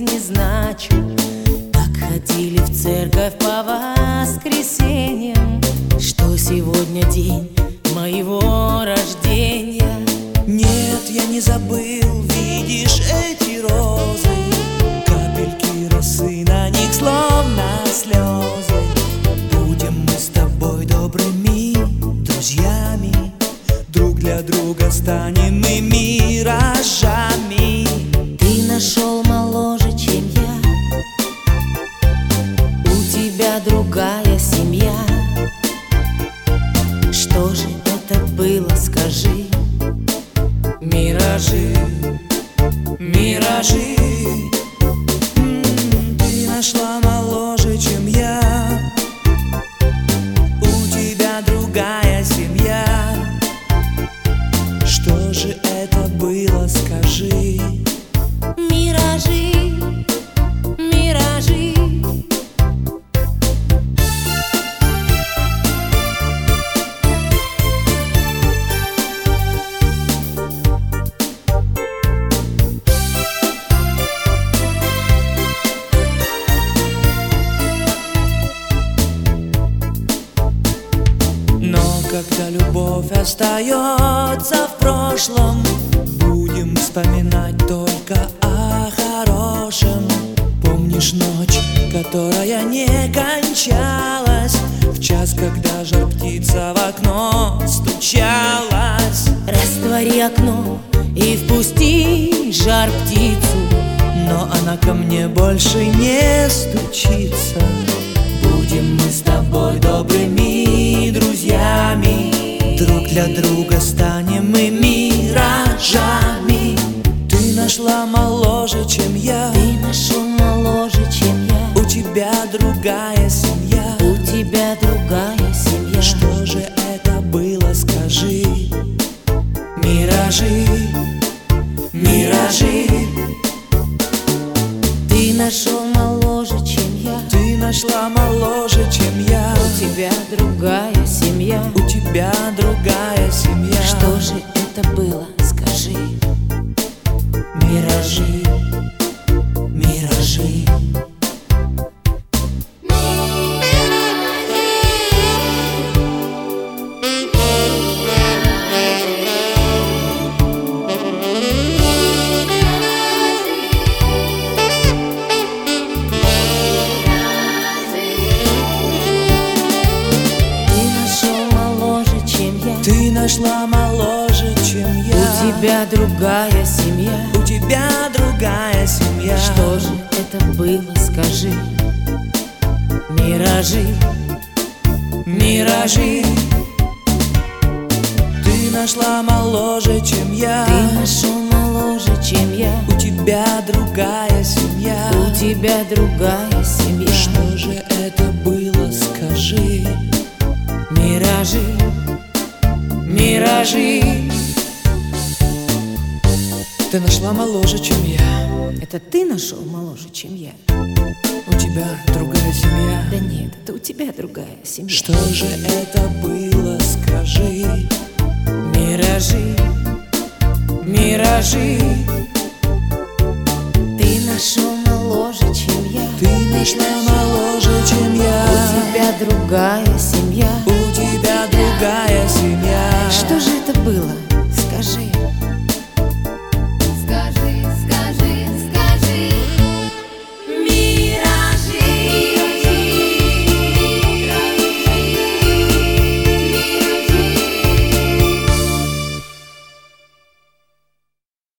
жизни значу. Так ходили в церковь по воскресеньям, что сегодня день моего рождения. Нет, я не забыл, видишь эти розы, капельки росы на них словно слезы. Будем мы с тобой добрыми друзьями, друг для друга станем мы миражами. Ты нашел моложе, чем я, у тебя другая семья. Что же это было, скажи? Миражи, миражи. Ты нашла моложе, чем я, у тебя другая семья. Что же это было, скажи? Миражи, миражи. Но когда любовь остается в прошлом, будем вспоминать только о хорошем. Помнишь ночь, которая не кончалась, в час, когда жар птица в окно стучалась? Раствори окно и впусти жар птицу, Но она ко мне больше не стучится. Будем мы с тобой добрыми друзьями, друг для друга станем мы миражами. Ты нашла моложе, чем я, ты нашел моложе, чем я, у тебя другая семья. у тебя другая семья. Что же это было, скажи? Миражи, миражи. Ты нашел моложе, чем я, Ты нашла моложе, чем я, у тебя другая семья. у тебя другая семья. Что же это было, скажи? Миражи, миражи. Ты нашла моложе, чем я, У тебя другая семья. у тебя другая семья. Что же это было, скажи? Миражи, Миражи. Ты нашла моложе, чем я, ты нашел моложе, чем я, у тебя другая семья. у тебя другая семья. Что же это было, скажи? Миражи, Миражи. Ты нашла моложе, чем я, это ты нашел моложе, чем я? у тебя другая семья. Да нет, это у тебя другая семья. Что же это было, скажи? Миражи, Миражи. ты нашел моложе, чем я, Ты нашла моложе, чем у я, тебя другая семья.